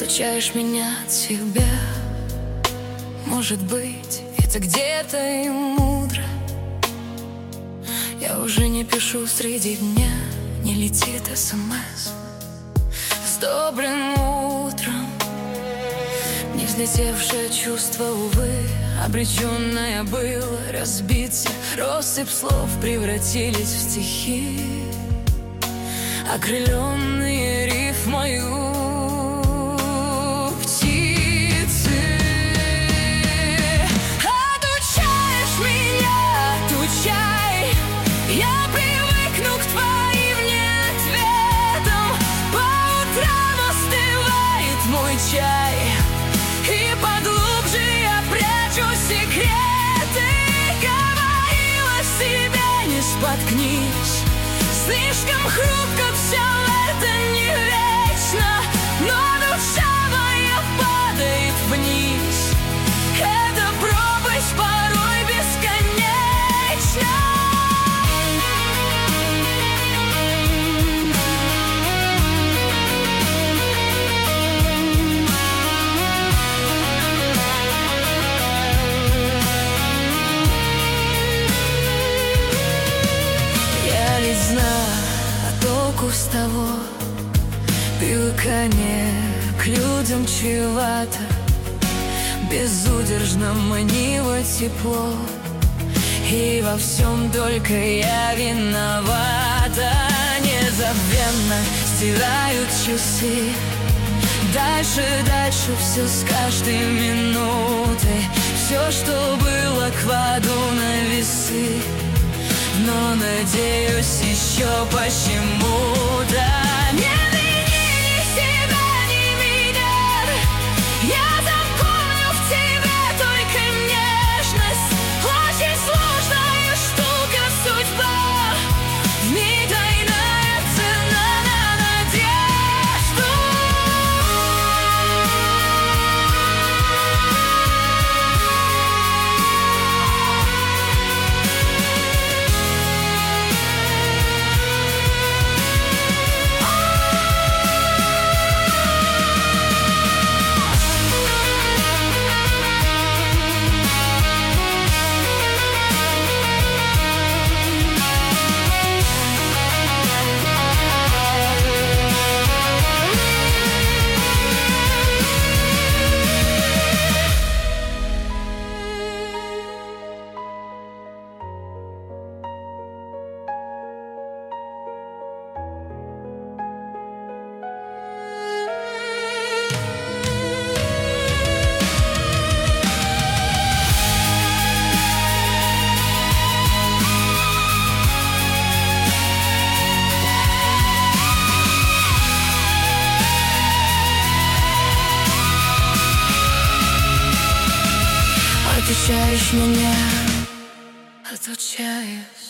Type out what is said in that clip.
Отучаешь меня от себя. Может быть, это где-то и мудро. Я уже не пишу среди дня, не летит СМС с добрым утром. Не взлетевшее чувство, увы, обреченное было разбиться. Россыпь слов превратились в стихи, окрыленные рифмою. И поглубже я прячу секреты. Говорила себе, не споткнись. Слишком хрупко все это не вечно. Но душа моя падает вниз. Эта пропасть порой бесконечна. А толку с того, привыкание к людям чревато. Безудержно манило тепло, и во всем только я виновата. Незабвенно стирают часы. Дальше, дальше все с каждой минутой. Все, что было, кладу на весы. Но надеюсь еще почему-то. Не вини себя, не меня. Я запомню в тебе только нежность. Очень сложная штука судьба. В ней тайная цена на надежду. Отучаешь меня, отучаешь.